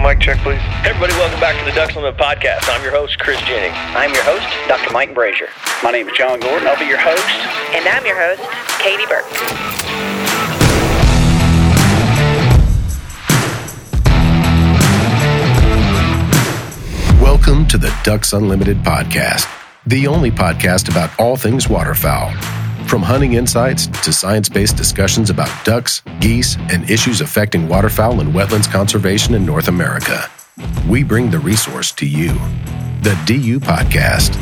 mic check, please. Hey everybody, welcome back to the Ducks Unlimited podcast. I'm your host, Chris Jennings. I'm your host, Dr. Mike Brazier. My name is John Gordon. I'll be your host. And I'm your host, Katie Burke. Welcome to the Ducks Unlimited podcast, the only podcast about all things waterfowl. From hunting insights to science-based discussions about ducks, geese, and issues affecting waterfowl and wetlands conservation in North America, we bring the resource to you, the DU Podcast.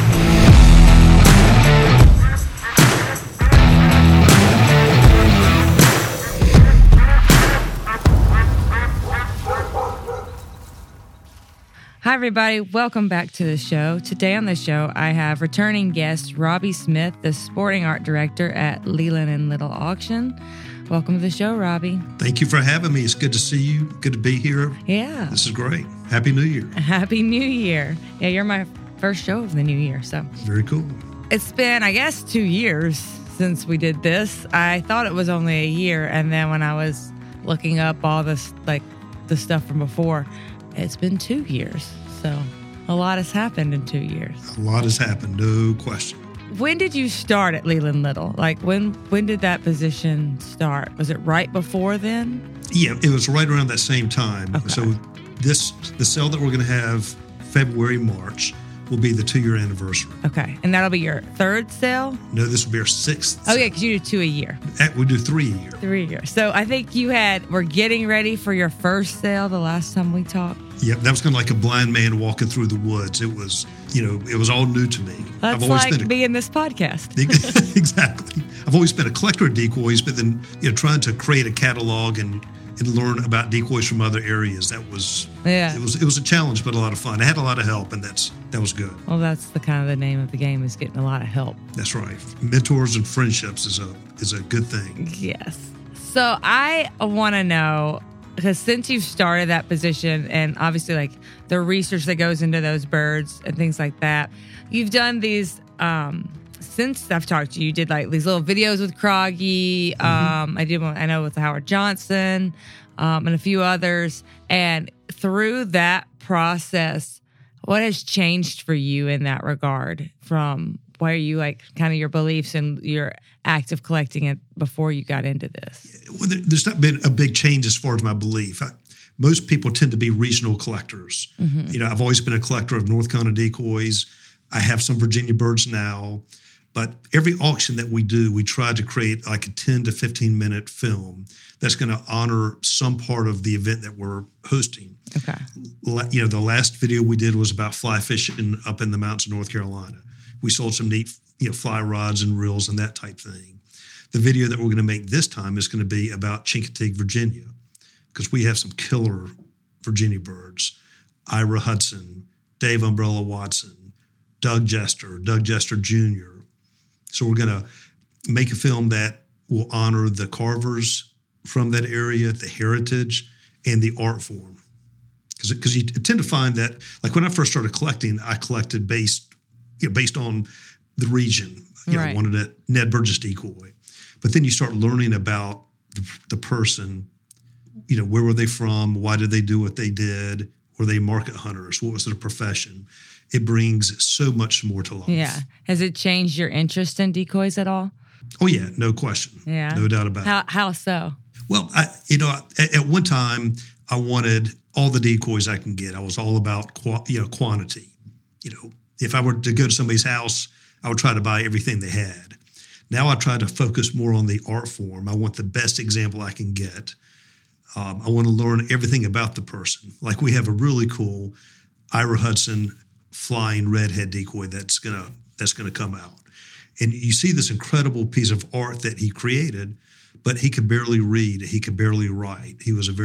Hi, everybody. Welcome back to the show. Today on the show, I have returning guest Robbie Smith, the sporting art director at Leland and Little Auction. Welcome to the show, Robbie. Thank you for having me. It's good to see you. Good to be here. Yeah. This is great. Happy New Year. Happy New Year. Yeah, you're my first show of the new year, so. Very cool. It's been, I guess, 2 years since we did this. I thought it was only a year, and then when I was looking up all this, like, the stuff from before, it's been 2 years, so a lot has happened in 2 years. A lot has happened, no question. When did you start at Leland Little? Like, when did that position start? Was it right before then? Yeah, it was right around that same time. Okay. So the sale that we're going to have February, March will be the 2-year anniversary. Okay, and that'll be your third sale? No, this will be our 6th. Oh, yeah, because you do 2 a year. We do 3 a year. 3 a year. So I think we're getting ready for your first sale the last time we talked. Yeah, that was kind of like a blind man walking through the woods. It was, it was all new to me. That's like being this podcast. Exactly. I've always been a collector of decoys, but then, trying to create a catalog and learn about decoys from other areas, it was a challenge, but a lot of fun. I had a lot of help, and that was good. Well, that's the name of the game, is getting a lot of help. That's right. Mentors and friendships is a good thing. Yes. So I want to know, because since you've started that position, and obviously like the research that goes into those birds and things like that, you've done these, since I've talked to you, you did like these little videos with Croggy. I know with Howard Johnson, and a few others. And through that process, what has changed for you in that regard from where you like kind of your beliefs and your active collecting it before you got into this? Well, there's not been a big change as far as my belief. Most people tend to be regional collectors. Mm-hmm. I've always been a collector of North Carolina decoys. I have some Virginia birds now. But every auction that we do, we try to create like a 10 to 15 minute film that's going to honor some part of the event that we're hosting. Okay. The last video we did was about fly fishing up in the mountains of North Carolina. We sold some neat, fly rods and reels and that type thing. The video that we're going to make this time is going to be about Chincoteague, Virginia, because we have some killer Virginia birds. Ira Hudson, Dave Umbrella Watson, Doug Jester Jr. So we're going to make a film that will honor the carvers from that area, the heritage, and the art form. Because you tend to find that, like when I first started collecting, I collected based on the region. Right. I wanted a Ned Burgess decoy. But then you start learning about the person, where were they from? Why did they do what they did? Were they market hunters? What was their profession? It brings so much more to life. Yeah. Has it changed your interest in decoys at all? Oh, yeah. No question. Yeah. No doubt about it. How so? Well, at one time, I wanted all the decoys I can get. I was all about, quantity. If I were to go to somebody's house, I would try to buy everything they had. Now I try to focus more on the art form. I want the best example I can get. I want to learn everything about the person. Like we have a really cool Ira Hudson flying redhead decoy that's gonna come out, and you see this incredible piece of art that he created, but he could barely read, he could barely write. He was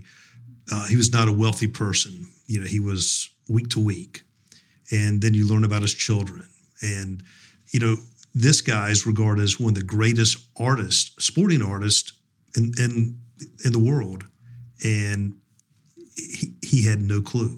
he was not a wealthy person. He was week to week, and then you learn about his children, and this guy is regarded as one of the greatest sporting artists in the world, and he had no clue.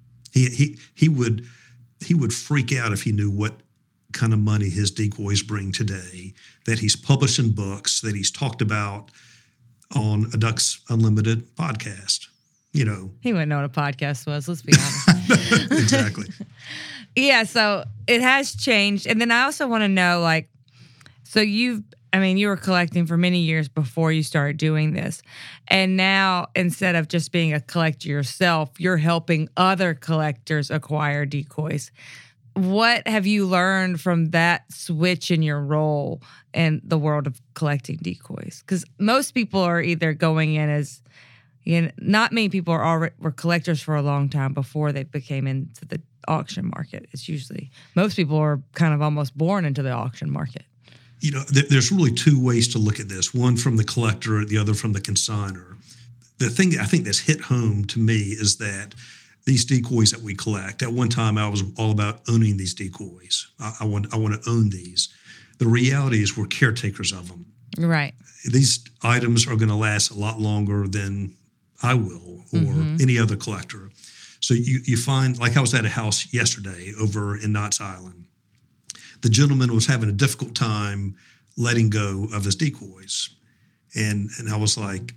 He would freak out if he knew what kind of money his decoys bring today, that he's published in books, that he's talked about on a Ducks Unlimited podcast. you know. He wouldn't know what a podcast was, let's be honest. Exactly. Yeah, so it has changed. And then I also want to know, like, so you were collecting for many years before you started doing this. And now, instead of just being a collector yourself, you're helping other collectors acquire decoys. What have you learned from that switch in your role in the world of collecting decoys? Because most people are either going in as, not many people were collectors for a long time before they became into the auction market. It's usually, most people are kind of almost born into the auction market. You know, there's really two ways to look at this. One from the collector, the other from the consignor. The thing that I think that's hit home to me is that these decoys that we collect, at one time I was all about owning these decoys. I want to own these. The reality is we're caretakers of them. Right. These items are going to last a lot longer than I will or any other collector. So you find, like I was at a house yesterday over in Knott's Island. The gentleman was having a difficult time letting go of his decoys. And I was like,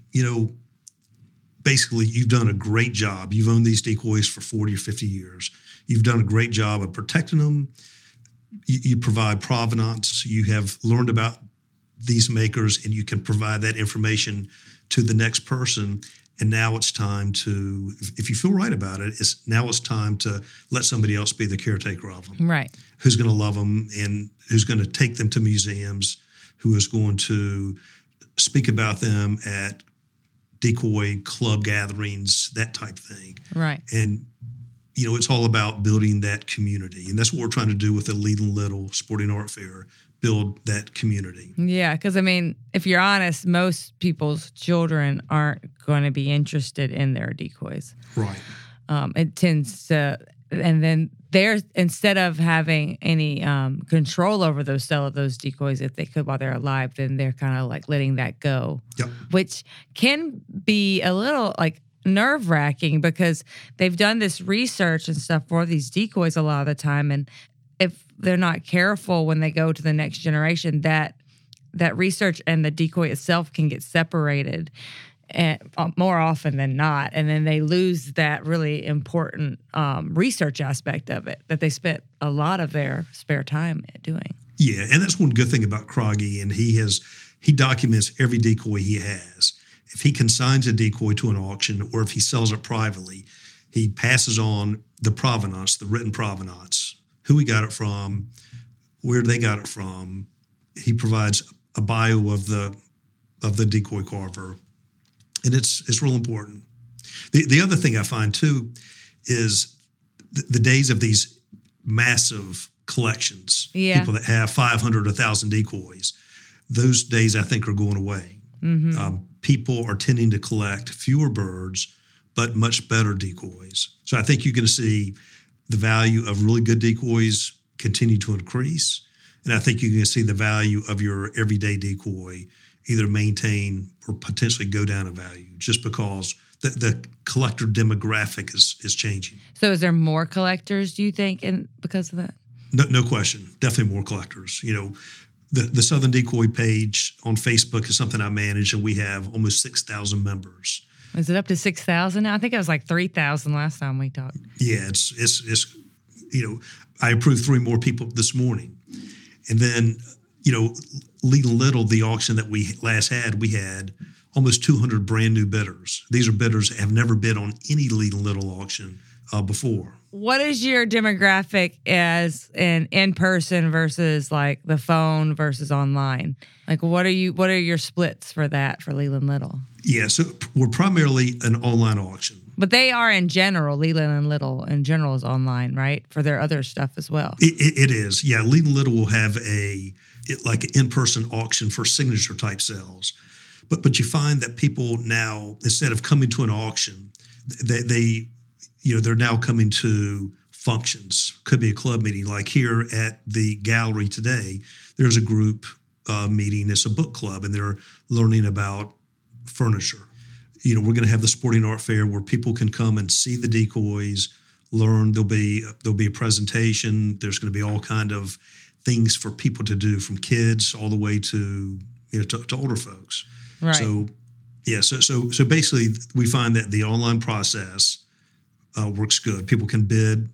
basically, you've done a great job. You've owned these decoys for 40 or 50 years. You've done a great job of protecting them. You provide provenance. You have learned about these makers, and you can provide that information to the next person. And now it's time to, if you feel right about it, it's time to let somebody else be the caretaker of them. Right. Who's going to love them and who's going to take them to museums, who is going to speak about them at decoy club gatherings, that type thing. Right. And, it's all about building that community. And that's what we're trying to do with the Leland Little Sporting Art Fair, build that community. Yeah, because, if you're honest, most people's children aren't going to be interested in their decoys. Right. It tends to, and then instead of having any control over the sale of those decoys, if they could while they're alive, then they're kind of like letting that go. Yep. Which can be a little like nerve-wracking because they've done this research and stuff for these decoys a lot of the time, and if they're not careful when they go to the next generation, that research and the decoy itself can get separated and more often than not. And then they lose that really important research aspect of it that they spent a lot of their spare time doing. Yeah, and that's one good thing about Croggy, and he documents every decoy he has. If he consigns a decoy to an auction or if he sells it privately, he passes on the provenance, the written provenance, who he got it from, where they got it from. He provides a bio of the decoy carver, and it's real important. The other thing I find too is the days of these massive collections, people that have 500, 1,000 decoys. Those days I think are going away. Mm-hmm. People are tending to collect fewer birds, but much better decoys. So I think you're going to see the value of really good decoys continue to increase. And I think you're going to see the value of your everyday decoy either maintain or potentially go down in value just because the collector demographic is changing. So is there more collectors, do you think, because of that? No question. Definitely more collectors. The Southern Decoy page on Facebook is something I manage, and we have almost 6,000 members. Is it up to 6,000 now? I think it was like 3,000 last time we talked. Yeah, it's I approved 3 more people this morning. And then, Leland Little, the auction that we last had, we had almost 200 brand new bidders. These are bidders that have never bid on any Leland Little auction before. What is your demographic as in person versus like the phone versus online? Like what are your splits for that for Leland Little? Yeah, so we're primarily an online auction. But they are in general, Leland and Little in general is online, right? For their other stuff as well. It is. Yeah, Leland Little will have an in-person auction for signature type sales. But you find that people now, instead of coming to an auction, they're now coming to functions. Could be a club meeting. Like here at the gallery today, there's a group meeting. It's a book club, and they're learning about furniture. We're going to have the Sporting Art Fair where people can come and see the decoys, learn. There'll be a presentation. There's going to be all kind of things for people to do, from kids all the way to older folks. Right. So, Yeah. So basically, we find that the online process works good. People can bid,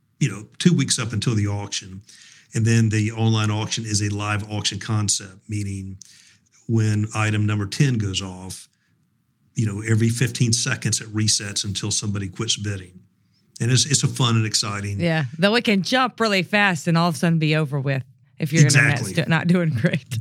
2 weeks up until the auction. And then the online auction is a live auction concept, meaning when item number 10 goes off, every 15 seconds it resets until somebody quits bidding. And it's a fun and exciting. Yeah, though it can jump really fast and all of a sudden be over with if your internet's not doing great.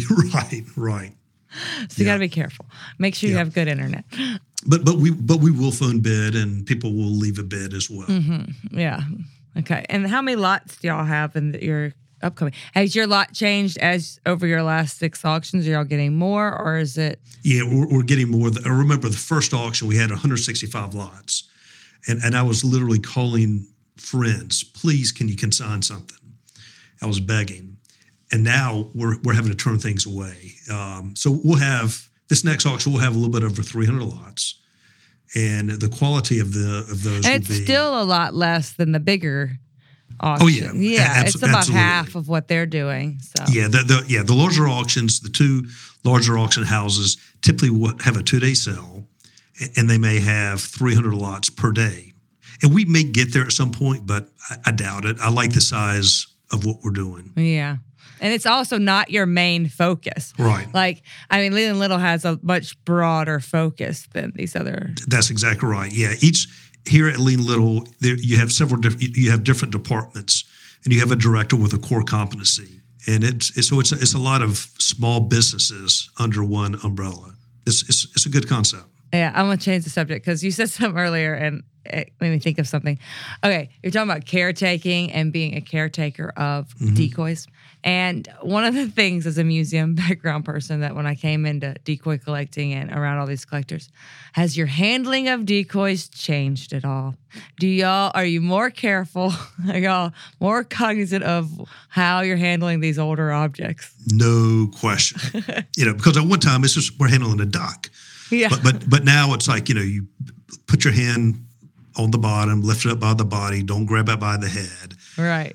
Right. So you got to be careful. Make sure you have good internet. But we will phone bid, and people will leave a bid as well. Mm-hmm. Yeah. Okay. And how many lots do y'all have in your upcoming? Has your lot changed as over your last 6 auctions? Are y'all getting more, or is it? Yeah, we're getting more. I remember the first auction, we had 165 lots. And I was literally calling friends, please, can you consign something? I was begging. And now we're having to turn things away. So we'll have, this next auction, we'll have a little bit over 300 lots. And the quality of those and it's still a lot less than the bigger auction. Oh, yeah. It's about absolutely. half of what they're doing. So Yeah, the larger auctions, the 2 larger auction houses typically have a 2-day sale, and they may have 300 lots per day. And we may get there at some point, but I doubt it. I like the size of what we're doing. Yeah. And it's also not your main focus. Right. Like, Leland Little has a much broader focus than these other. That's exactly right. Yeah. Here at Leland Little, you have you have different departments, and you have a director with a core competency. And it's a lot of small businesses under one umbrella. It's a good concept. Yeah, I'm going to change the subject because you said something earlier and it made me think of something. Okay, you're talking about caretaking and being a caretaker of decoys. And one of the things as a museum background person that when I came into decoy collecting and around all these collectors, has your handling of decoys changed at all? Are you more careful? Are y'all more cognizant of how you're handling these older objects? No question. Because at one time we're handling a duck. Yeah. But now it's like, you put your hand on the bottom, lift it up by the body, don't grab it by the head. Right.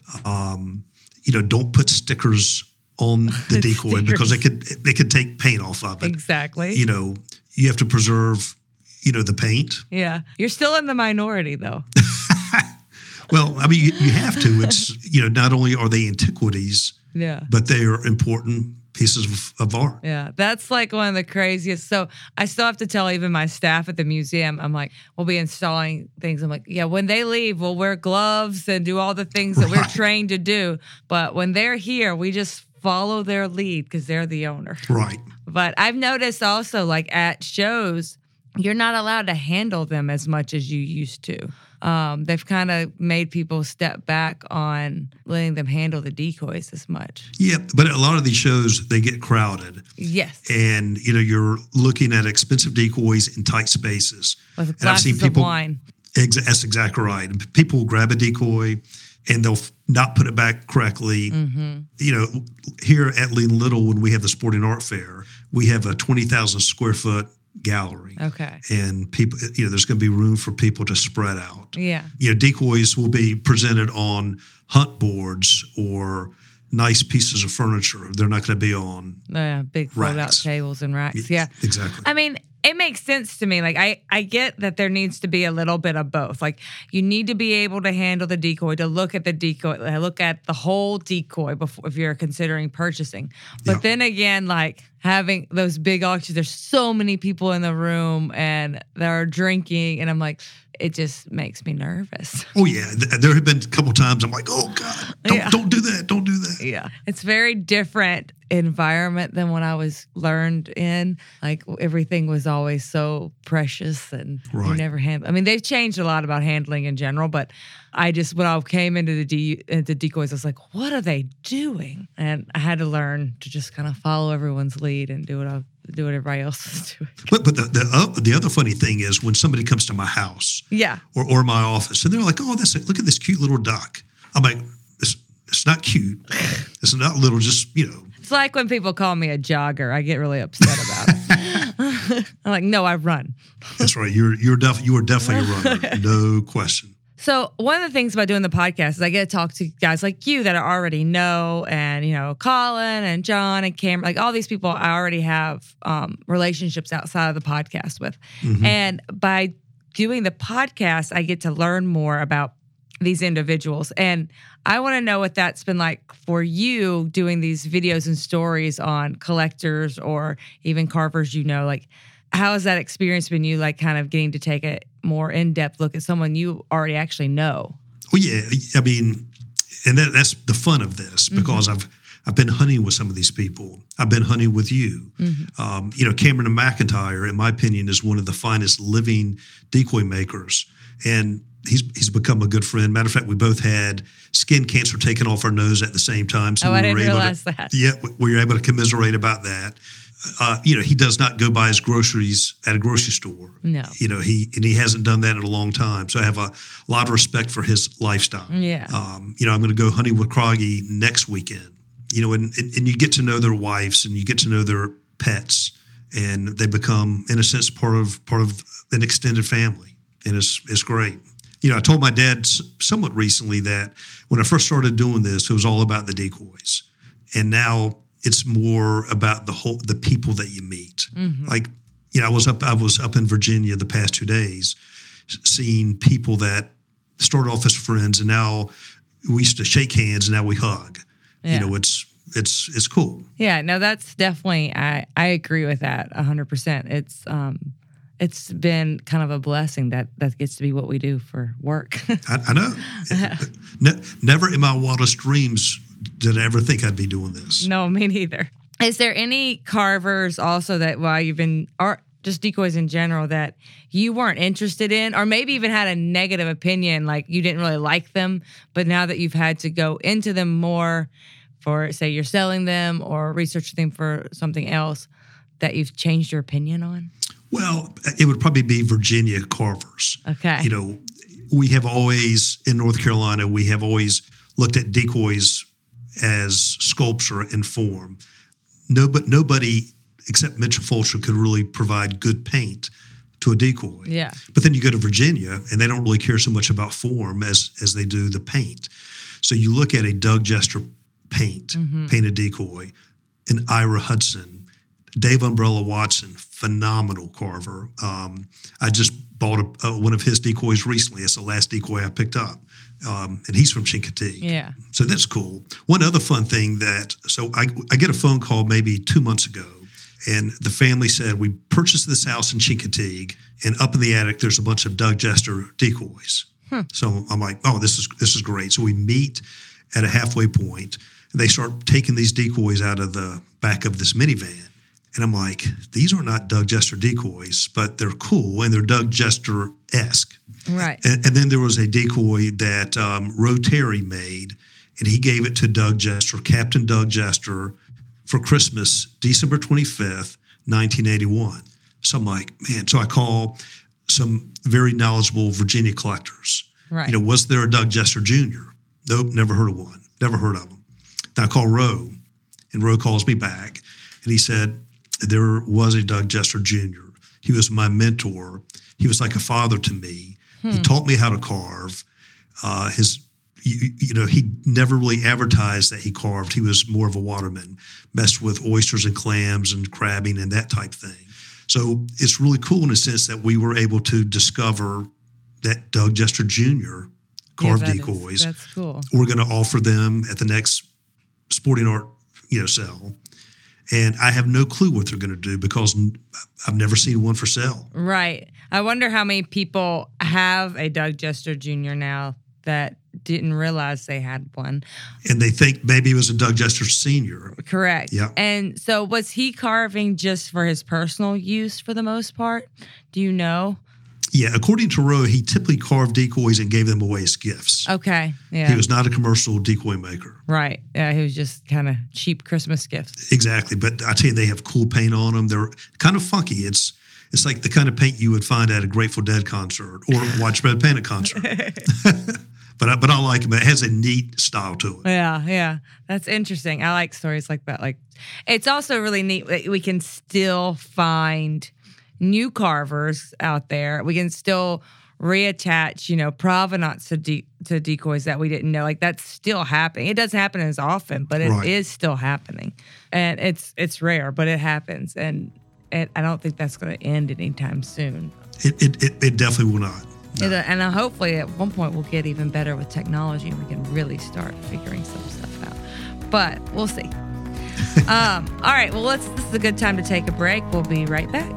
Don't put stickers on the decoy because they could take paint off of it. Exactly. You have to preserve, the paint. Yeah. You're still in the minority though. Well, you have to. It's, not only are they antiquities, but they are important pieces of art. Yeah, that's like one of the craziest. So I still have to tell even my staff at the museum, I'm like, we'll be installing things. I'm like, yeah, when they leave, we'll wear gloves and do all the things that we're trained to do. But when they're here, we just follow their lead because they're the owner. Right. But I've noticed also like at shows, you're not allowed to handle them as much as you used to. They've kind of made people step back on letting them handle the decoys as much. Yeah, but a lot of these shows, they get crowded. Yes. And, you're looking at expensive decoys in tight spaces. With glasses of wine. That's exactly right. And people will grab a decoy and they'll not put it back correctly. Mm-hmm. Here at Leland Little, when we have the Sporting Art Fair, we have a 20,000 square foot gallery. Okay. And people, there's going to be room for people to spread out. Yeah. Decoys will be presented on hunt boards or nice pieces of furniture. They're not going to be on big fold-out tables and racks. Yeah. Exactly. It makes sense to me. Like, I get that there needs to be a little bit of both. Like, you need to be able to handle the decoy, to look at the decoy, look at the whole decoy before if you're considering purchasing. But then again, like, having those big auctions, there's so many people in the room and they're drinking, and I'm like, it just makes me nervous. Oh, yeah. There have been a couple times I'm like, oh, God, don't do that. Don't do that. Yeah. It's very different environment than when I was learned in. Like, everything was always so precious and you never handle. They've changed a lot about handling in general, but when I came into the decoys, I was like, what are they doing? And I had to learn to just kind of follow everyone's lead and do what everybody else is doing. But the other funny thing is when somebody comes to my house, or my office, and they're like, "Oh, look at this cute little duck." I'm like, "It's not cute. It's not little. Just It's like when people call me a jogger. I get really upset about it. I'm like, no, I run. That's right. You are definitely a runner, no question. So one of the things about doing the podcast is I get to talk to guys like you that I already know, and Colin and John and Cameron, like all these people I already have relationships outside of the podcast with. Mm-hmm. And by doing the podcast, I get to learn more about these individuals. And I want to know what that's been like for you doing these videos and stories on collectors or even carvers, like how has that experience been, you like kind of getting to take a more in-depth look at someone you already actually know? Well, yeah, I mean, and that's the fun of this, because I've been hunting with some of these people. I've been hunting with you. Cameron McIntyre, in my opinion, is one of the finest living decoy makers, and he's become a good friend. Matter of fact, we both had skin cancer taken off our nose at the same time. So I didn't realize that. Yeah, we were able to commiserate about that. He does not go buy his groceries at a grocery store. No. He hasn't done that in a long time. So I have a lot of respect for his lifestyle. Yeah. I'm going to go hunting with Croggy next weekend. And you get to know their wives and you get to know their pets, and they become, in a sense, part of an extended family, and it's great. I told my dad somewhat recently that when I first started doing this, it was all about the decoys, and now it's more about the people that you meet. Mm-hmm. Like, I was up in Virginia the past 2 days, seeing people that started off as friends, and now we used to shake hands, and now we hug. Yeah. It's cool. Yeah, no, that's definitely, I agree with that 100%. It's been kind of a blessing that gets to be what we do for work. I know. Never in my wildest dreams did I ever think I'd be doing this. No, me neither. Is there any carvers also that while you've been, or just decoys in general, that you weren't interested in, or maybe even had a negative opinion, like you didn't really like them, but now that you've had to go into them more for, say, you're selling them or researching them for something else, that you've changed your opinion on? Well, it would probably be Virginia carvers. Okay. We have always, in North Carolina, we have always looked at decoys as sculpture and form. Nobody except Mitchell Fulcher could really provide good paint to a decoy. Yeah. But then you go to Virginia, and they don't really care so much about form as they do the paint. So you look at a Doug Jester painted decoy, an Ira Hudson, Dave Umbrella Watson, phenomenal carver. I just bought one of his decoys recently. It's the last decoy I picked up. And he's from Chincoteague. Yeah. So that's cool. One other fun thing I get a phone call maybe 2 months ago, and the family said, we purchased this house in Chincoteague, and up in the attic, there's a bunch of Doug Jester decoys. So I'm like, oh, this is great. So we meet at a halfway point, and they start taking these decoys out of the back of this minivan. And I'm like, these are not Doug Jester decoys, but they're cool and they're Doug Jester-esque. Right. And then there was a decoy that Roe Terry made, and he gave it to Doug Jester, Captain Doug Jester, for Christmas, December 25th, 1981. So I'm like, man, so I call some very knowledgeable Virginia collectors. Right. Was there a Doug Jester Jr.? Nope, never heard of one. Never heard of him. Then I call Roe, and Roe calls me back, and he said, there was a Doug Jester Jr. He was my mentor. He was like a father to me. He taught me how to carve. He never really advertised that he carved. He was more of a waterman, messed with oysters and clams and crabbing and that type thing. So it's really cool in a sense that we were able to discover that Doug Jester Jr. carved decoys. That's cool. We're going to offer them at the next sporting art, sale. And I have no clue what they're going to do because I've never seen one for sale. Right. I wonder how many people have a Doug Jester Jr. now that didn't realize they had one. And they think maybe it was a Doug Jester Sr. Correct. Yeah. And so was he carving just for his personal use for the most part? Do you know? Yeah. According to Roe, he typically carved decoys and gave them away as gifts. Okay. Yeah. He was not a commercial decoy maker. Right. Yeah. He was just kind of cheap Christmas gifts. Exactly. But I tell you, they have cool paint on them. They're kind of funky. It's like the kind of paint you would find at a Grateful Dead concert or Widespread Panic concert. But I like it. It has a neat style to it. Yeah. That's interesting. I like stories like that. Like, it's also really neat that we can still find new carvers out there. We can still reattach, provenance to decoys that we didn't know. Like that's still happening. It doesn't happen as often, but it is still happening. And it's rare, but it happens. And I don't think that's going to end anytime soon. It definitely will not. No. And hopefully at one point we'll get even better with technology and we can really start figuring some stuff out. But we'll see. All right. Well, this is a good time to take a break. We'll be right back.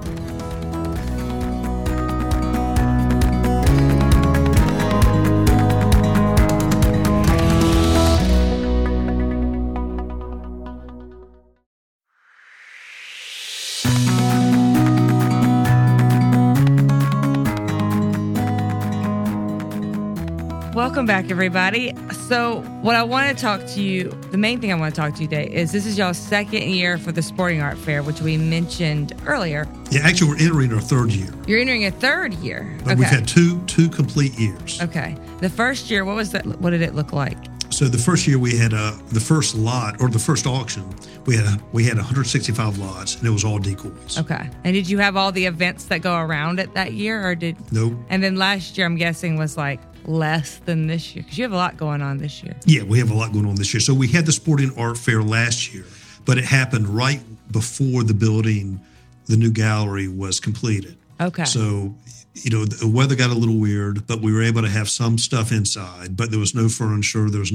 Welcome back, everybody. So what I want to talk to you, the main thing I want to talk to you today is this is y'all's second year for the Sporting Art Fair, which we mentioned earlier. Yeah, actually, we're entering our third year. You're entering a third year. But we've had two complete years. Okay. The first year, what did it look like? So the first year we had the first lot or the first auction, we had 165 lots and it was all decoys. Okay. And did you have all the events that go around it that year or did? Nope. And then last year I'm guessing was like less than this year because you have a lot going on this year. Yeah, we have a lot going on this year. So we had the Sporting Art Fair last year, but it happened right before the new gallery was completed. Okay. So, the weather got a little weird, but we were able to have some stuff inside, but there was no furniture. There was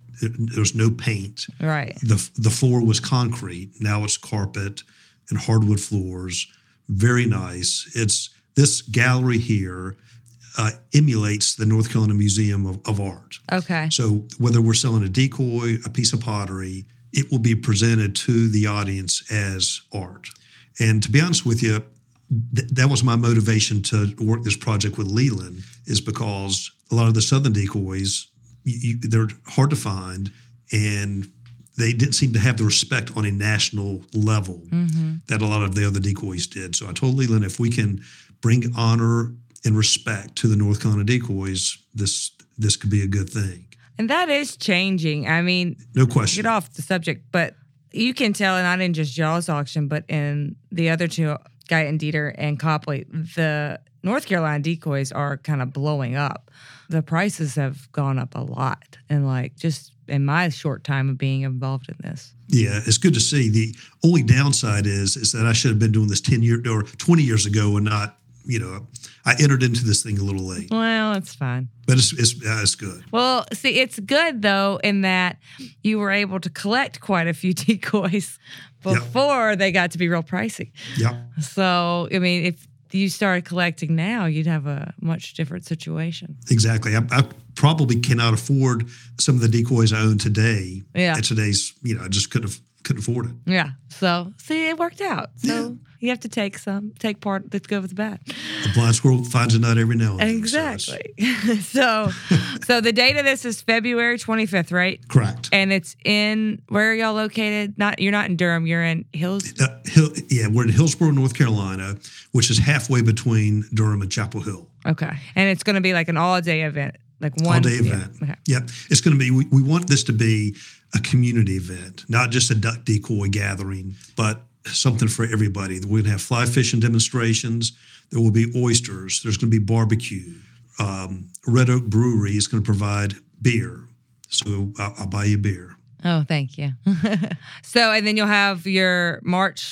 no paint. Right. The floor was concrete. Now it's carpet and hardwood floors. Very nice. This gallery here emulates the North Carolina Museum of Art. Okay. So whether we're selling a decoy, a piece of pottery, it will be presented to the audience as art. And to be honest with you, that was my motivation to work this project with Leland, is because a lot of the Southern decoys, they're hard to find, and they didn't seem to have the respect on a national level that a lot of the other decoys did. So I told Leland, if we can bring honor and respect to the North Carolina decoys, this could be a good thing. And that is changing. I mean, no question. Get off the subject, but you can tell, and not in just y'all's auction, but in the other two, Guyton Dieter and Copley, the North Carolina decoys are kind of blowing up. The prices have gone up a lot, and just in my short time of being involved in this. Yeah, it's good to see. The only downside is that I should have been doing this 10 years or 20 years ago and not. I entered into this thing a little late. Well, it's fine. But it's good. Well, see, it's good, though, in that you were able to collect quite a few decoys before they got to be real pricey. Yeah. So, I mean, if you started collecting now, you'd have a much different situation. Exactly. I probably cannot afford some of the decoys I own today. Yeah. At today's, I just couldn't afford it. Yeah. So, see, it worked out. So you have to take part that's good with the bad. A blind squirrel finds a nut every now and then. Exactly. So the date of this is February 25th, right? Correct. And it's where are y'all located? You're not in Durham. You're in Hills. We're in Hillsborough, North Carolina, which is halfway between Durham and Chapel Hill. Okay. And it's going to be like an all-day event, like one all-day event. Okay. Yep. It's going to be. We want this to be a community event, not just a duck decoy gathering, but something for everybody. We're going to have fly fishing demonstrations. There will be oysters. There's going to be barbecue. Red Oak Brewery is going to provide beer. So I'll buy you beer. Oh, thank you. So, and then you'll have your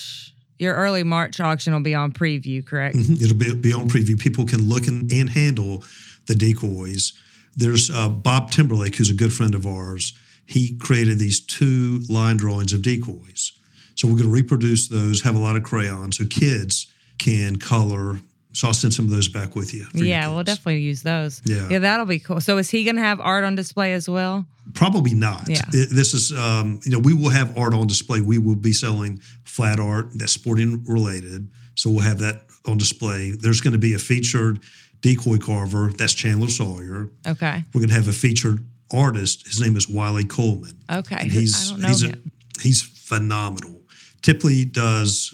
early March auction will be on preview, correct? Mm-hmm. It'll be on preview. People can look and handle the decoys. There's Bob Timberlake, who's a good friend of ours. He created these 2 line drawings of decoys. So we're going to reproduce those, have a lot of crayons so kids can color. So I'll send some of those back with you. Yeah, we'll definitely use those. Yeah, that'll be cool. So is he going to have art on display as well? Probably not. Yeah. This is, we will have art on display. We will be selling flat art that's sporting related. So we'll have that on display. There's going to be a featured decoy carver. That's Chandler Sawyer. Okay. We're going to have a featured artist. His name is Wiley Coleman. Okay. And I don't know him. He's phenomenal. Typically does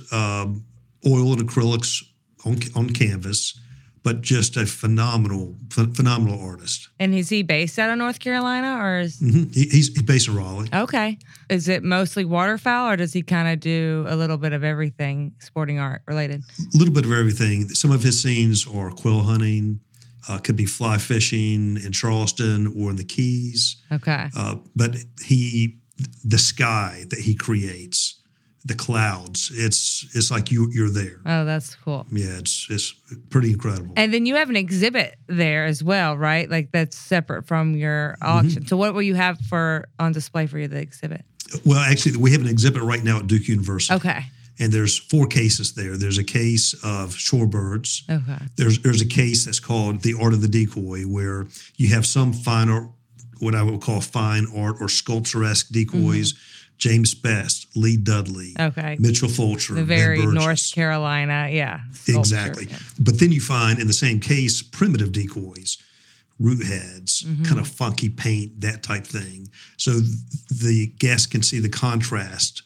oil and acrylics on canvas, but just a phenomenal artist. And is he based out of North Carolina or is he's based in Raleigh? Okay. Is it mostly waterfowl or does he kind of do a little bit of everything sporting art related? A little bit of everything. Some of his scenes are quail hunting. Could be fly fishing in Charleston or in the Keys. Okay. But the sky that he creates, the clouds, it's like you're there. Oh, that's cool. Yeah, it's pretty incredible. And then you have an exhibit there as well, right? Like that's separate from your auction. So what will you have on display for the exhibit? Well, actually, we have an exhibit right now at Duke University. Okay. And there's 4 cases there. There's a case of shorebirds. Okay. There's a case that's called The Art of the Decoy, where you have some fine art, what I would call fine art or sculpturesque decoys. James Best, Lee Dudley, Mitchell Fulcher, the very Ben Burgess. North Carolina, sculpture. Exactly. But then you find in the same case primitive decoys, root heads, kind of funky paint, that type thing. So the guest can see the contrast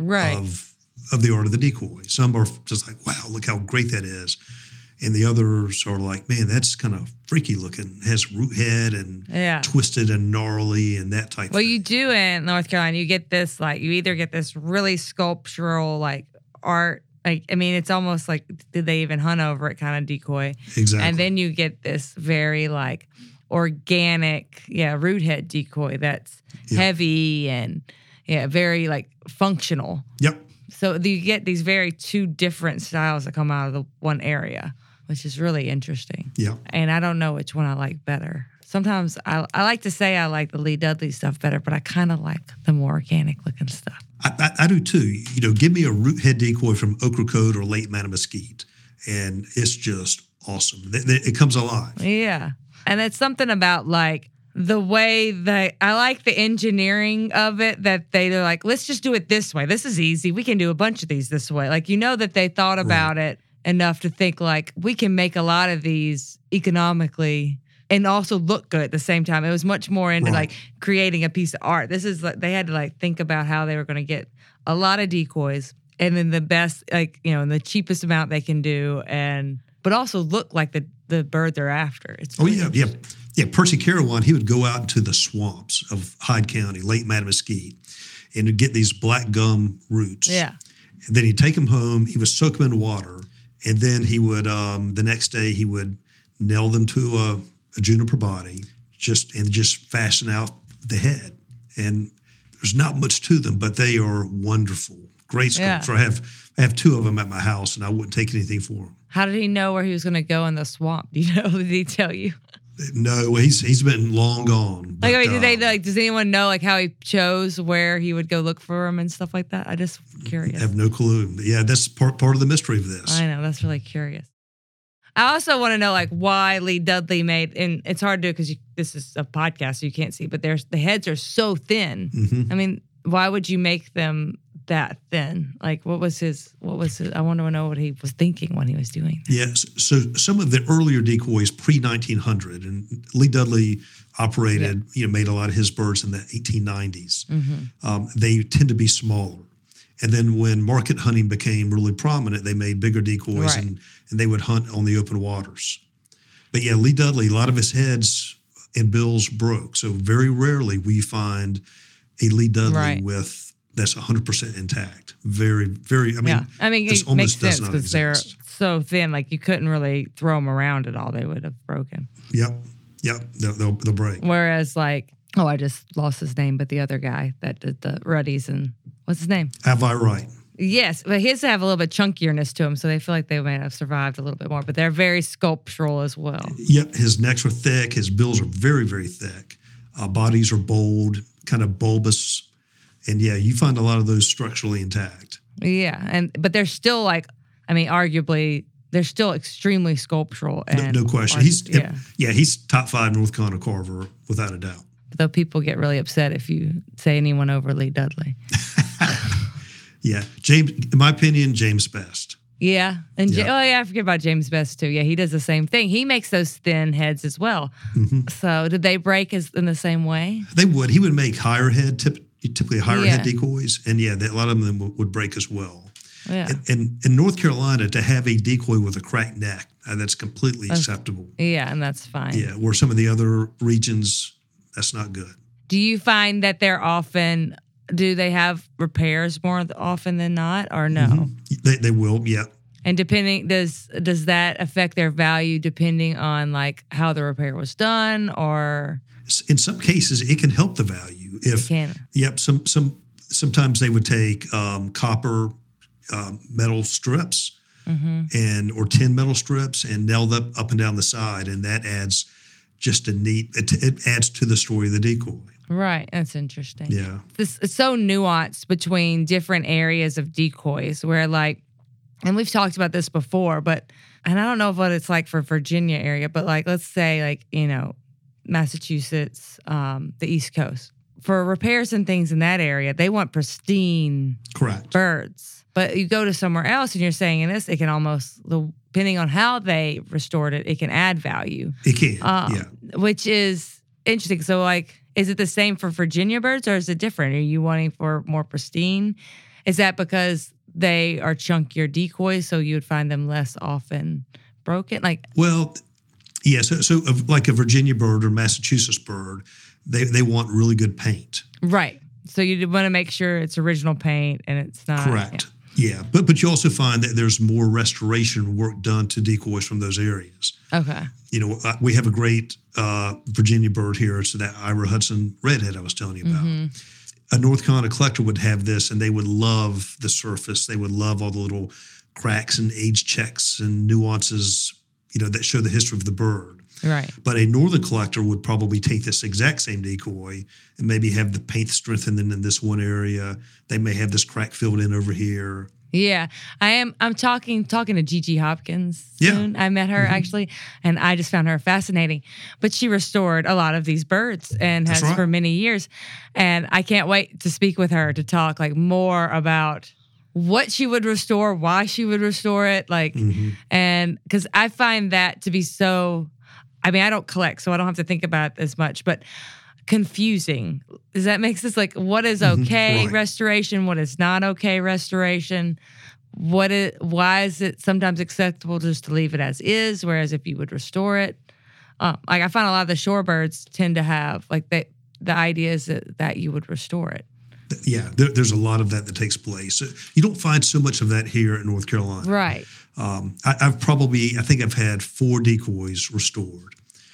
of the art of the decoy. Some are just like, wow, look how great that is. And the others are like, man, that's kind of freaky looking. It has root head and twisted and gnarly and that type Well, thing. you do in North Carolina, you get this, like, you either get this really sculptural, like, art. Like, I mean, it's almost like, did they even hunt over it kind of decoy? Exactly. And then you get this very, like, organic, root head decoy that's heavy and, very, like, functional. Yep. So you get these very 2 different styles that come out of the one area, which is really interesting. Yeah. And I don't know which one I like better. Sometimes I like to say I like the Lee Dudley stuff better, but I kind of like the more organic looking stuff. I do too. You know, give me a root head decoy from Ocracoke or Lake Mattamuskeet, and it's just awesome. It comes alive. Yeah. And it's something about like the way that I like the engineering of it, that they're like, let's just do it this way. This is easy. We can do a bunch of these this way. Like, you know that they thought about it enough to think like we can make a lot of these economically and also look good at the same time. It was much more into like creating a piece of art. This is like, they had to like think about how they were going to get a lot of decoys and then the best, like, you know, in the cheapest amount they can do, but also look like the bird they're after. It's really Yeah, Percy Carawan, he would go out into the swamps of Hyde County, Lake Mattamuskeet, and he'd get these black gum roots. Yeah. And then he'd take them home. He would soak them in water. And then he would, the next day, he would nail them to a juniper body just fasten out the head. And there's not much to them, but they are wonderful. Great sculpture. Yeah. I have 2 of them at my house, and I wouldn't take anything for them. How did he know where he was going to go in the swamp? Do you know? Did he tell you? No, he's been long gone. But, like, I mean, does anyone know like how he chose where he would go look for him and stuff like that? I just curious. I have no clue. But yeah, that's part of the mystery of this. I know, that's really curious. I also want to know like why Lee Dudley made, and it's hard to do because this is a podcast, so you can't see, but the heads are so thin. Mm-hmm. I mean, why would you make them that thin? Like, what was his, I want to know what he was thinking when he was doing that. Yes. So some of the earlier decoys pre-1900, and Lee Dudley operated, made a lot of his birds in the 1890s. Mm-hmm. They tend to be smaller. And then when market hunting became really prominent, they made bigger decoys and they would hunt on the open waters. But yeah, Lee Dudley, a lot of his heads and bills broke. So very rarely will you find a Lee Dudley with that's 100% intact. Very, very, I mean, it makes sense because they're so thin, like you couldn't really throw them around at all. They would have broken. Yep. They'll break. Whereas like, I just lost his name, but the other guy that did the Ruddies and what's his name? Have I right? Yes, but his have a little bit chunkierness to them, so they feel like they may have survived a little bit more, but they're very sculptural as well. Yep, his necks are thick. His bills are very, very thick. Bodies are bold, kind of bulbous. And yeah, you find a lot of those structurally intact. Yeah, but they're still like, I mean, arguably, they're still extremely sculptural. And no question. He's top 5 North Carolina carver without a doubt. Though people get really upset if you say anyone over Lee Dudley. Yeah, James. In my opinion, James Best. Yeah, and I forget about James Best too. Yeah, he does the same thing. He makes those thin heads as well. Mm-hmm. So did they break in the same way? They would. He would make higher head typically higher head decoys, and a lot of them would break as well. Yeah. And in North Carolina, to have a decoy with a cracked neck, that's completely acceptable. Yeah, and that's fine. Yeah, where some of the other regions, that's not good. Do you find that do they have repairs more often than not, or no? Mm-hmm. They will, yeah. And does that affect their value depending on like how the repair was done, or In some cases, it can help the value. it can? Yep. Sometimes they would take copper metal strips or tin metal strips and nail them up and down the side, and that adds just it adds to the story of the decoy. Right. That's interesting. Yeah. It's so nuanced between different areas of decoys where like, and we've talked about this before, and I don't know what it's like for Virginia area, but like, let's say like, Massachusetts, the East Coast. For repairs and things in that area, they want pristine Correct. birds. But you go to somewhere else and you're saying in this, it can almost, depending on how they restored it, it can add value. It can, Which is interesting. So like, is it the same for Virginia birds or is it different? Are you wanting for more pristine? Is that because they are chunkier decoys, so you would find them less often broken? Well, yeah. So like a Virginia bird or Massachusetts bird, they want really good paint. Right. So you want to make sure it's original paint and it's not. Correct. Yeah. But you also find that there's more restoration work done to decoys from those areas. Okay. We have a great Virginia bird here. It's that Ira Hudson redhead I was telling you about. A North Carolina collector would have this, and they would love the surface. They would love all the little cracks and age checks and nuances, that show the history of the bird. Right. But a northern collector would probably take this exact same decoy and maybe have the paint strengthened in this one area. They may have this crack filled in over here. Yeah, I'm talking to Gigi Hopkins soon. Yeah. I met her actually, and I just found her fascinating. But she restored a lot of these birds and has for many years. And I can't wait to speak with her to talk like more about what she would restore, why she would restore it, and because I find that to be so. I mean, I don't collect, so I don't have to think about it as much, but confusing. Does that make sense? Like, what is okay restoration? What is not okay restoration? Why is it sometimes acceptable just to leave it as is, whereas if you would restore it? I find a lot of the shorebirds tend to have, like, the idea is that you would restore it. Yeah, there's a lot of that takes place. You don't find so much of that here in North Carolina. Right. I think I've had 4 decoys restored.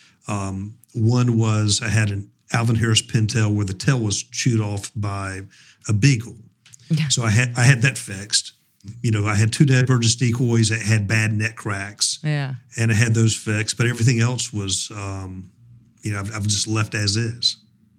One was I had an Alvin Harris pintail where the tail was chewed off by a beagle. Yeah. So I had that fixed. I had 2 Dead Burgess decoys that had bad neck cracks. Yeah. And I had those fixed, but everything else was, I've just left as is.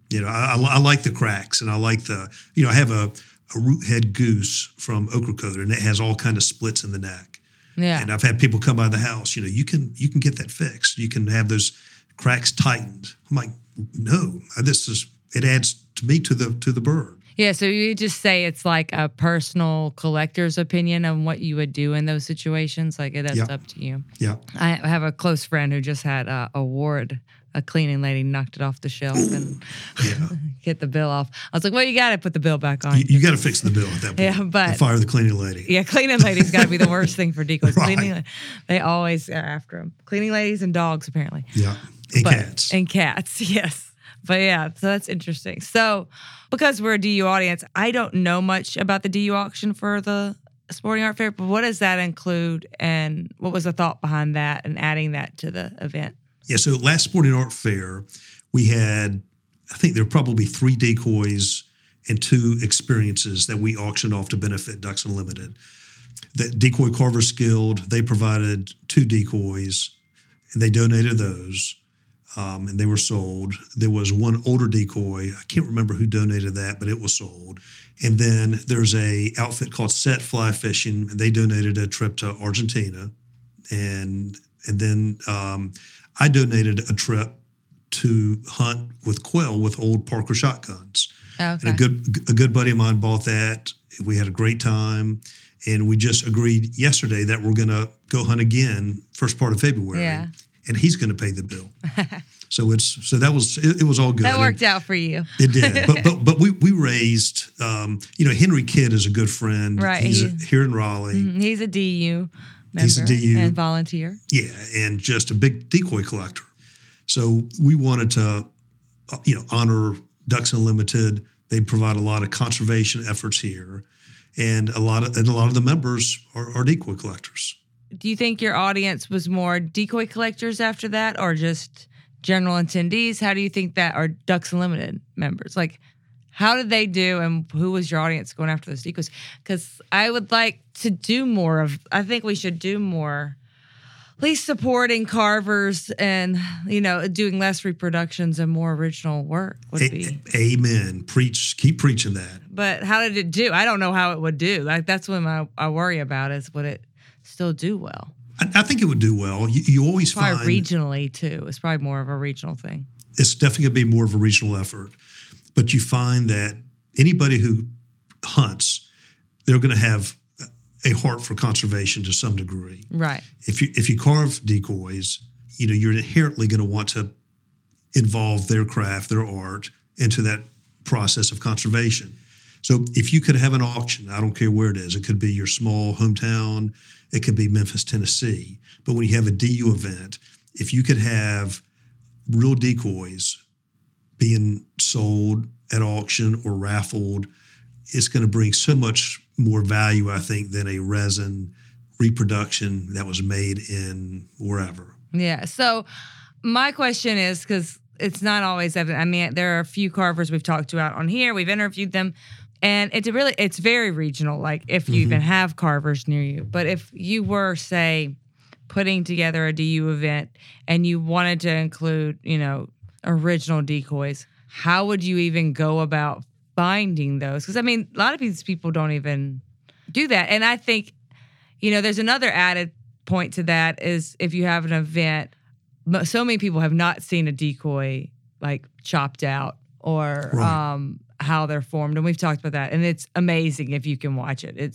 I like the cracks, and I like I have a root head goose from Ocracoke, and it has all kind of splits in the neck. Yeah. And I've had people come by the house, you can get that fixed. You can have those cracks tightened. I'm like, no, it adds to me to the bird. Yeah, so you just say it's like a personal collector's opinion on what you would do in those situations. Like, that's up to you. Yeah. I have a close friend who just had a award. A cleaning lady knocked it off the shelf and get the bill off. I was like, well, you got to put the bill back on. You got to fix the bill at that point. Yeah, but fire the cleaning lady. Yeah, cleaning ladies got to be the worst thing for decoys. Right. They always are after them. Cleaning ladies and dogs, apparently. Yeah, cats. And cats, yes. But yeah, so that's interesting. So because we're a DU audience, I don't know much about the DU auction for the Sporting Art Fair, but what does that include, and what was the thought behind that and adding that to the event? Yeah, so last Sporting Art Fair, we had, I think there were probably 3 decoys and 2 experiences that we auctioned off to benefit Ducks Unlimited. The Decoy Carvers Guild, they provided 2 decoys, and they donated those, and they were sold. There was one older decoy. I can't remember who donated that, but it was sold. And then there's a outfit called Set Fly Fishing, and they donated a trip to Argentina. And then I donated a trip to hunt with quail with old Parker shotguns. Okay. And a good buddy of mine bought that. We had a great time, and we just agreed yesterday that we're going to go hunt again first part of February. Yeah. And he's going to pay the bill. So it was all good. That worked out for you. It did. But we raised Henry Kidd is a good friend. Right. He's here in Raleigh. He's a DU member. He's a DU and volunteer. Yeah, and just a big decoy collector. So we wanted to, honor Ducks Unlimited. They provide a lot of conservation efforts here, and a lot of the members are decoy collectors. do you think your audience was more decoy collectors after that, or just general attendees? How do you think that, or Ducks Unlimited members? Like, how did they do, and who was your audience going after those decoys? Because I would like to do more of, I think we should do more, at least supporting carvers and, doing less reproductions and more original work would be. Amen. Preach, keep preaching that. But how did it do? I don't know how it would do. Like, that's what I worry about, is would it still do well? I think it would do well. You always probably find regionally too. It's probably more of a regional thing. It's definitely going to be more of a regional effort. But you find that anybody who hunts, they're going to have a heart for conservation to some degree. Right. If you carve decoys, you're inherently going to want to involve their craft, their art into that process of conservation. So if you could have an auction, I don't care where it is, it could be your small hometown, it could be Memphis, Tennessee. But when you have a DU event, if you could have real decoys being sold at auction or raffled, it's going to bring so much more value, I think, than a resin reproduction that was made in wherever. Yeah. So my question is, because it's not always evident. I mean, there are a few carvers we've talked to out on here. We've interviewed them. And it's very regional, like if you even have carvers near you. But if you were, say, putting together a DU event and you wanted to include, original decoys, how would you even go about finding those? Because, I mean, a lot of these people don't even do that. And I think, there's another added point to that is if you have an event, so many people have not seen a decoy, like, chopped out or how they're formed. And we've talked about that. And it's amazing if you can watch it.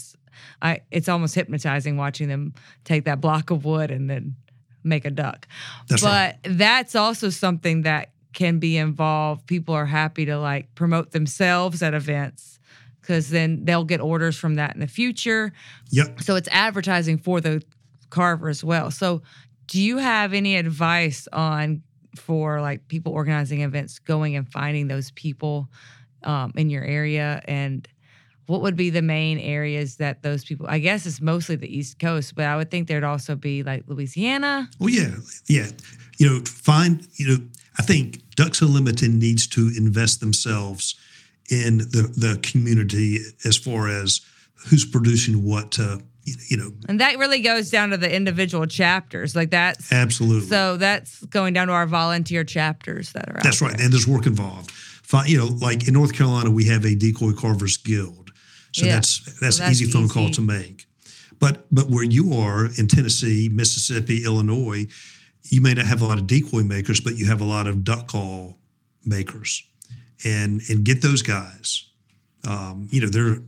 It's almost hypnotizing watching them take that block of wood and then make a duck. But that's also something that can be involved. People are happy to promote themselves at events because then they'll get orders from that in the future. Yep. So it's advertising for the carver as well. So do you have any advice for people organizing events, going and finding those people in your area, and what would be the main areas that those people, I guess it's mostly the East Coast, but I would think there'd also be Louisiana. Oh, yeah. I think Ducks Unlimited needs to invest themselves in the community as far as who's producing what to, And that really goes down to the individual chapters. That's absolutely. So that's going down to our volunteer chapters that are out That's right. And there's work involved. Like in North Carolina, we have a Decoy Carvers Guild. So that's an easy phone call to make. But where you are in Tennessee, Mississippi, Illinois, you may not have a lot of decoy makers, but you have a lot of duck call makers. And get those guys. They're,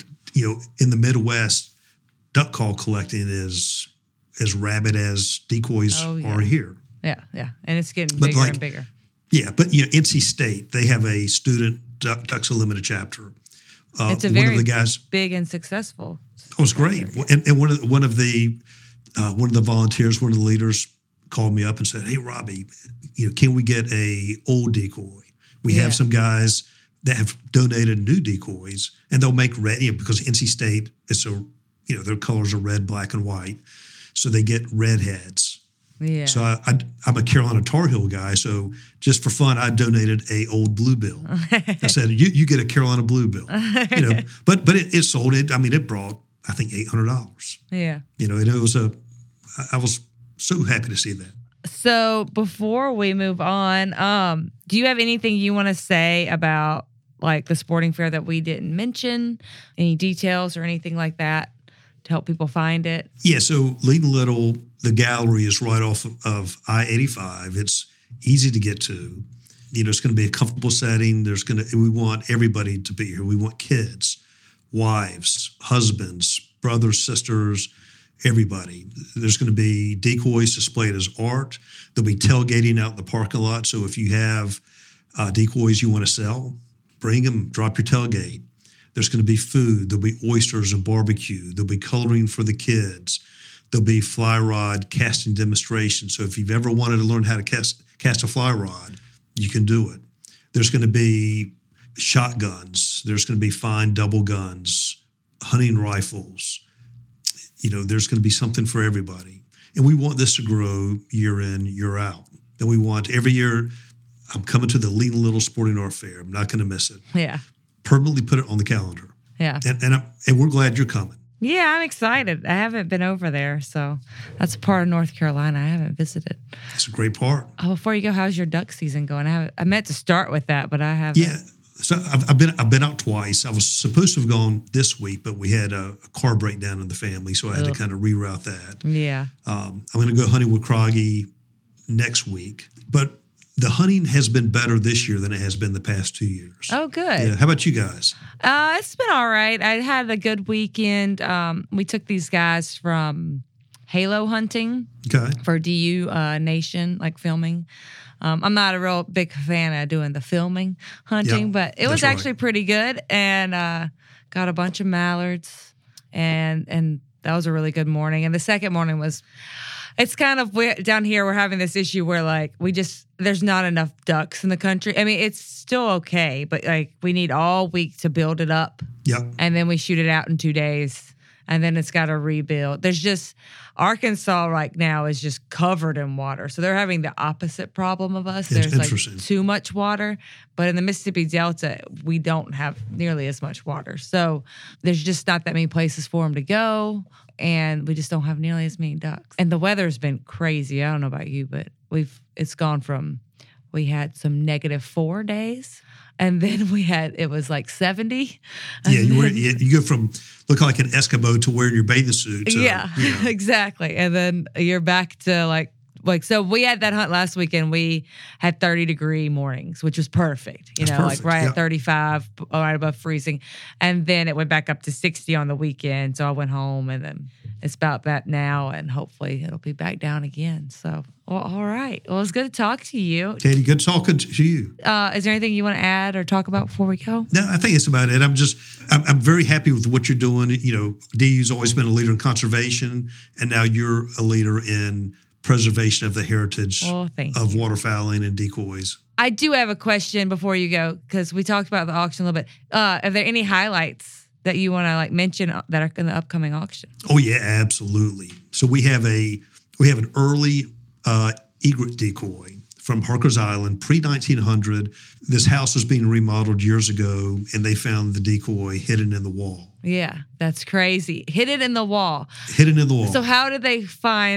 in the Midwest, duck call collecting is as rabid as decoys are here. Yeah. And it's getting bigger and bigger. Yeah, but NC State, they have a student Ducks Unlimited chapter. It's a very big and successful. Oh, it's great. And one of the volunteers, one of the leaders, called me up and said, "Hey, Robbie, can we get a old decoy? We have some guys that have donated new decoys, and they'll make red because NC State is their colors are red, black, and white, so they get red heads." Yeah. So I'm a Carolina Tar Heel guy, so just for fun, I donated a old bluebill. I said, "You get a Carolina bluebill," But it sold it. I mean, it brought I think $800. Yeah. And it was I was so happy to see that. So before we move on, do you have anything you want to say about the sporting fair that we didn't mention? Any details or anything like that to help people find it? Yeah. So Leeton Little, the gallery is right off of I-85. It's easy to get to. It's going to be a comfortable setting. We want everybody to be here. We want kids, wives, husbands, brothers, sisters, everybody. There's going to be decoys displayed as art. There'll be tailgating out in the parking lot. So if you have decoys you want to sell, bring them, drop your tailgate. There's going to be food. There'll be oysters and barbecue. There'll be coloring for the kids. There'll be fly rod casting demonstrations. So if you've ever wanted to learn how to cast a fly rod, you can do it. There's going to be shotguns. There's going to be fine double guns, hunting rifles. there's going to be something for everybody. And we want this to grow year in, year out. And we want every year, I'm coming to the Leland Little Sporting Art Fair. I'm not going to miss it. Yeah. Permanently put it on the calendar. Yeah. And we're glad you're coming. Yeah, I'm excited. I haven't been over there, so that's a part of North Carolina I haven't visited. It's a great part. Oh, before you go, how's your duck season going? I meant to start with that, but I haven't. Yeah, so I've been out twice. I was supposed to have gone this week, but we had a car breakdown in the family, so I had to kind of reroute that. Yeah. I'm going to go hunting with Croggy next week, but the hunting has been better this year than it has been the past 2 years. Oh, good. Yeah. How about you guys? It's been all right. I had a good weekend. We took these guys from halo hunting for DU Nation, like filming. I'm not a real big fan of doing the filming hunting, but it was actually pretty good. And got a bunch of mallards, and that was a really good morning. And the second morning was... It's kind of weird. Down here, we're having this issue where, like, there's not enough ducks in the country. I mean, it's still okay, but, like, we need all week to build it up. Yep. And then we shoot it out in 2 days, and then it's got to rebuild. Arkansas right now is just covered in water. So they're having the opposite problem of us. There's, like, too much water. But in the Mississippi Delta, we don't have nearly as much water. So there's just not that many places for them to go. And we just don't have nearly as many ducks. And the weather's been crazy. I don't know about you, but it's gone from, we had some -4 days, and then it was like 70. Yeah, you go from look like an Eskimo to wearing your bathing suit. So, yeah, exactly. And then you're back to like, so we had that hunt last weekend. We had 30-degree mornings, which was perfect. Like right at 35, right above freezing. And then it went back up to 60 on the weekend. So I went home, and then it's about that now. And hopefully it'll be back down again. So, well, all right. Well, it's good to talk to you. Katie, good talking to you. Is there anything you want to add or talk about before we go? No, I think it's about it. I'm very happy with what you're doing. DU's always been a leader in conservation, and now you're a leader in preservation of the heritage of waterfowling and decoys. I do have a question before you go, because we talked about the auction a little bit. Are there any highlights that you want to mention that are in the upcoming auction? Oh yeah, absolutely. So we have an early egret decoy from Harker's Island, pre-1900. This house was being remodeled years ago, and they found the decoy hidden in the wall. Yeah, that's crazy. Hidden in the wall. Hidden in the wall. So how did they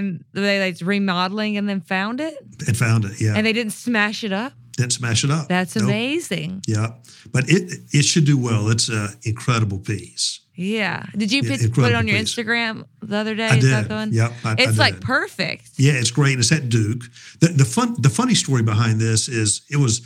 remodeling and then found it? And found it, yeah. And they didn't smash it up? Didn't smash it up. That's amazing. Yeah, but it should do well. It's an incredible piece. Yeah. Did you put it on your Instagram the other day? I did. Is that the one? Yep. It's like perfect. Yeah, it's great. It's at Duke. The funny story behind this is it was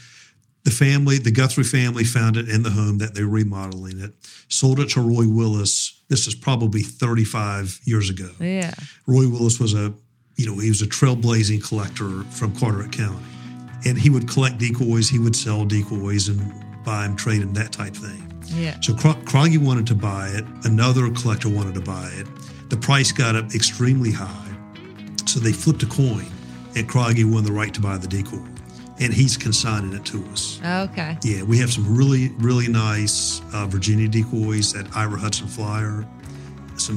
the Guthrie family found it in the home that they're remodeling it, sold it to Roy Willis. This is probably 35 years ago. Yeah. Roy Willis was he was a trailblazing collector from Carteret County, and he would collect decoys. He would sell decoys and buy them, trade them, that type thing. Yeah. So Croggy wanted to buy it. Another collector wanted to buy it. The price got up extremely high. So they flipped a coin, and Croggy won the right to buy the decoy. And he's consigning it to us. Okay. Yeah, we have some really, really nice Virginia decoys at Ira Hudson Flyer. Some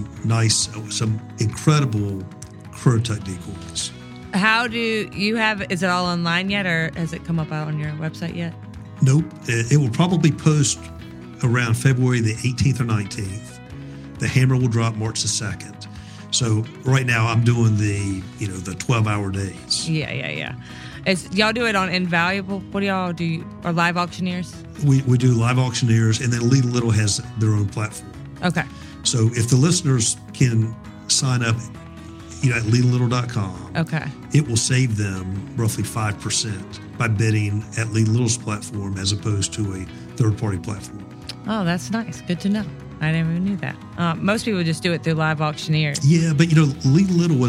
incredible Currituck decoys. How do you is it all online yet, or has it come up out on your website yet? Nope. It will probably post around February the 18th or 19th. The hammer will drop March the 2nd. So right now I'm doing the 12-hour days. Yeah. Y'all do it on Invaluable? What do y'all do? Or Live Auctioneers? We do Live Auctioneers, and then Leland Little has their own platform. Okay. So if the listeners can sign up, at LelandLittle.com, okay, it will save them roughly 5% by bidding at Leland Little's platform as opposed to a third-party platform. Oh, that's nice. Good to know. I never even knew that. Most people just do it through Live Auctioneers. Yeah, but Leland Little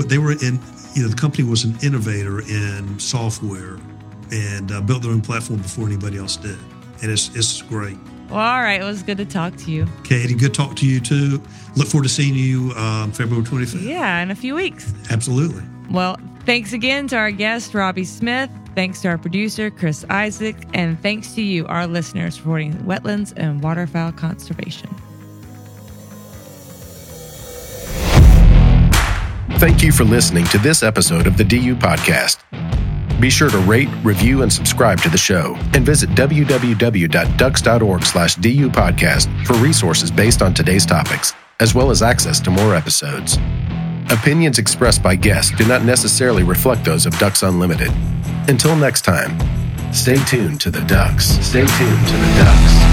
the company was an innovator in software and built their own platform before anybody else did, and it's great. Well, all right. It was good to talk to you. Katie, good to talk to you too. Look forward to seeing you February 25th. Yeah, in a few weeks. Absolutely. Well, thanks again to our guest, Robbie Smith. Thanks to our producer, Chris Isaac. And thanks to you, our listeners, for supporting wetlands and waterfowl conservation. Thank you for listening to this episode of the DU Podcast. Be sure to rate, review, and subscribe to the show, and visit www.ducks.org/DU Podcast for resources based on today's topics, as well as access to more episodes. Opinions expressed by guests do not necessarily reflect those of Ducks Unlimited. Until next time, stay tuned to the Ducks. Stay tuned to the Ducks.